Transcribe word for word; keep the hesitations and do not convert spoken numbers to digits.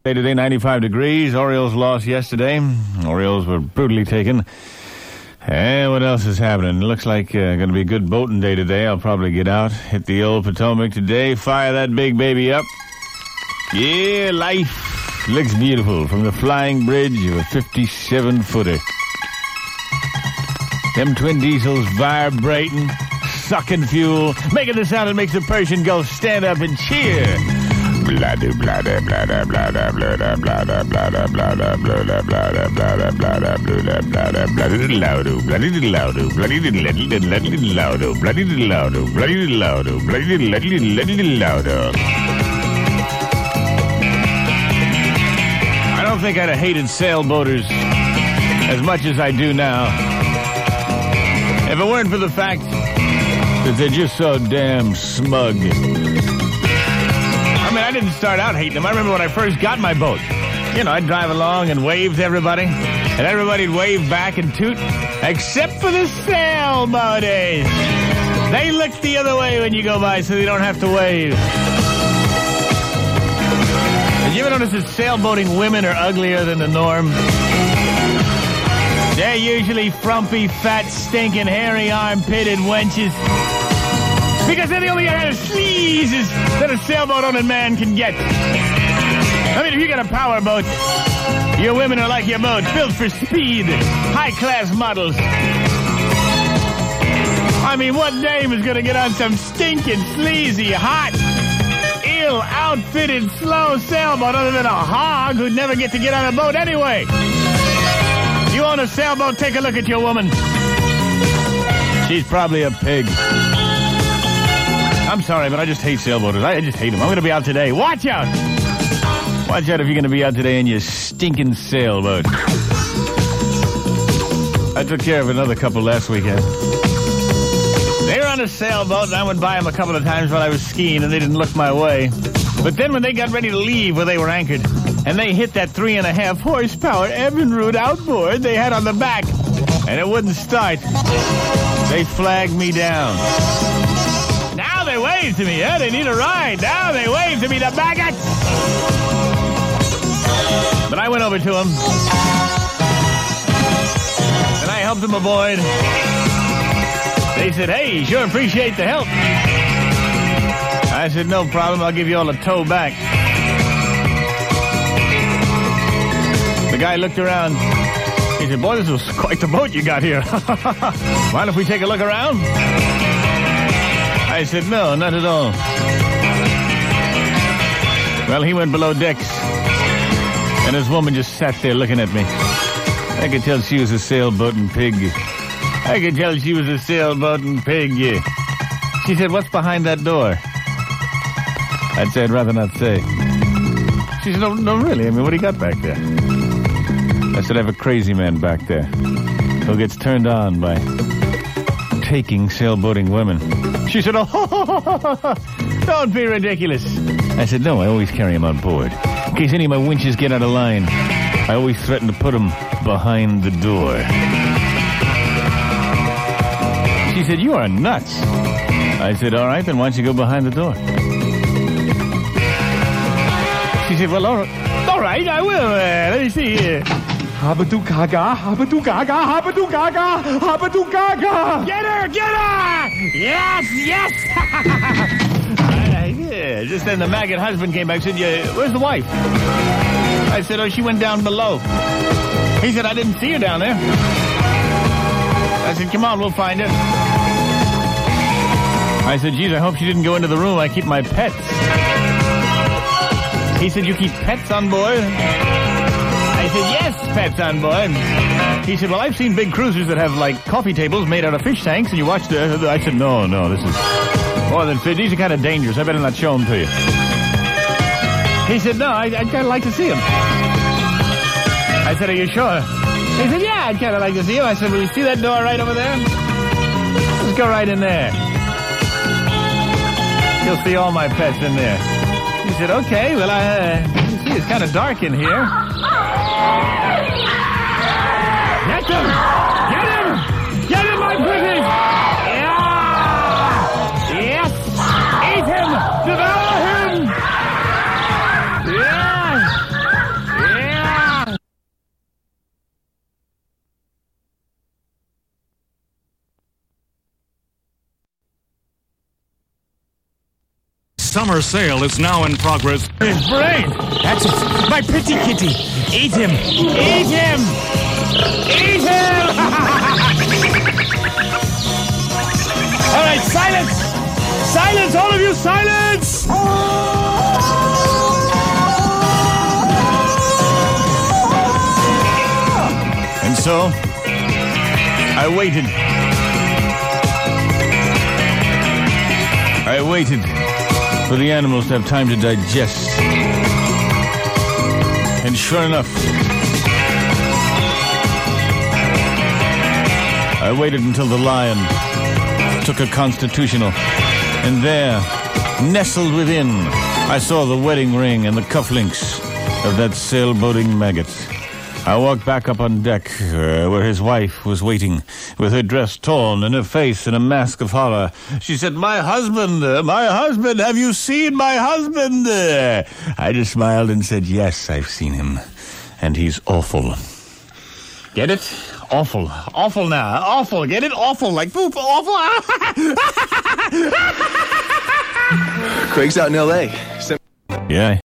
Today, ninety-five degrees. Orioles lost yesterday. Orioles were brutally taken. And what else is happening? It looks like uh, going to be a good boating day today. I'll probably get out, hit the old Potomac today, fire that big baby up. Yeah, life looks beautiful from the flying bridge of a fifty-seven footer. Them twin diesels vibrating, sucking fuel, making the sound that makes the Persian Gulf stand up and cheer. Blah-da, blah-da, blah-da, blah-da, blah-da, blah-da, blah-da, blah-da, blah-da, blah-da, blah-da, blah-da, blah-da, blah-da, bloody-loudo, bloody-loudo, bloody-loudo, bloody-loudo, bloody-loudo, bloody-loudo. I don't think I'd have hated sailboaters as much as I do now if it weren't for the fact that they're just so damn smug. I mean, I didn't start out hating them. I remember when I first got my boat. You know, I'd drive along and wave to everybody, and everybody'd wave back and toot, except for the sailboaters. They look the other way when you go by, so they don't have to wave. Did you ever notice that sailboating women are uglier than the norm? They're usually frumpy, fat, stinking, hairy, arm-pitted wenches. Because they're the only kind of sleazes that a sailboat-owning man can get. I mean, if you got a power boat, your women are like your boat, built for speed, high-class models. I mean, what dame is going to get on some stinking, sleazy, hot, ill-outfitted, slow sailboat other than a hog who'd never get to get on a boat anyway? You own a sailboat, take a look at your woman. She's probably a pig. I'm sorry, but I just hate sailboaters. I just hate them. I'm going to be out today. Watch out! Watch out if you're going to be out today in your stinking sailboat. I took care of another couple last weekend. They were on a sailboat, and I went by them a couple of times while I was skiing, and they didn't look my way. But then when they got ready to leave where they were anchored, and they hit that three and a half horsepower Evinrude outboard they had on the back, and it wouldn't start, they flagged me down. Now they wave to me, yeah, they need a ride. Now they wave to me, the maggots. But I went over to them, and I helped them aboard. They said, hey, sure appreciate the help. I said, no problem, I'll give you all a tow back. The guy looked around. He said, boy, this was quite the boat you got here. Mind if we take a look around? I said, no, not at all. Well, he went below decks, and his woman just sat there looking at me. I could tell she was a sailboating pig. I could tell she was a sailboating pig. She said, what's behind that door? I'd say I'd rather not say. She said, no, no, really? I mean, what do you got back there? I said, I have a crazy man back there who gets turned on by taking sailboating women. She said, oh, don't be ridiculous. I said, no, I always carry him on board. In case any of my winches get out of line, I always threaten to put him behind the door. She said, you are nuts. I said, all right, then why don't you go behind the door? She said, well, all right, all right I will. Uh, let me see here. Habadoo gaga, habadoo gaga, habadoo gaga, habadoo gaga. Get her, get her! Yes, yes! Yeah, just then the maggot husband came back and said, yeah, where's the wife? I said, oh, she went down below. He said, I didn't see her down there. I said, come on, we'll find her. I said, geez, I hope she didn't go into the room. I keep my pets. He said, you keep pets on board? I said, yes, pets on board. He said, well, I've seen big cruisers that have, like, coffee tables made out of fish tanks, and you watch the... I said, no, no, this is more than fish. These are kind of dangerous. I better not show them to you. He said, no, I, I'd kind of like to see them. I said, are you sure? He said, yeah, I'd kind of like to see them. I said, will you see that door right over there? Let's go right in there. You'll see all my pets in there. He said, okay, well, I, uh, you see, it's kind of dark in here. Get him! Get him! Get him, my pretties! Yeah! Yes! Eat him! Devour him! Yeah! summer sale is now in progress. His brain! That's it! My pretty kitty! Eat him! Eat him! Eat him! All right, silence! Silence! All of you, silence! And so, I waited. I waited for the animals to have time to digest. And sure enough, I waited until the lion took a constitutional. And there, nestled within, I saw the wedding ring and the cufflinks of that sailboating maggot. I walked back up on deck, uh, where his wife was waiting, with her dress torn and her face in a mask of horror. She said, "My husband, uh, my husband, have you seen my husband?" Uh, I just smiled and said, "Yes, I've seen him, and he's awful." Get it? Awful. Awful now. Awful. Get it? Awful. Like poop. Awful. Craig's out in L A. Yeah.